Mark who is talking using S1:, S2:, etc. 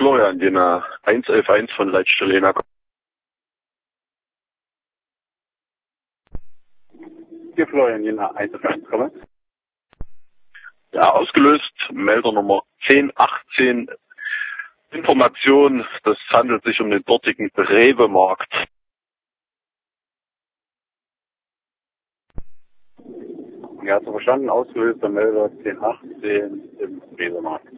S1: Florian, Jena 111 von Leitstelle Jena.
S2: Hier Florian, Jena 111, komme.
S1: Ja, ausgelöst, Melder Nummer 1018. Information, das handelt sich um den dortigen Rewe-Markt.
S2: Ja, hast du verstanden, ausgelöst, Melder 1018 im Rewe-Markt.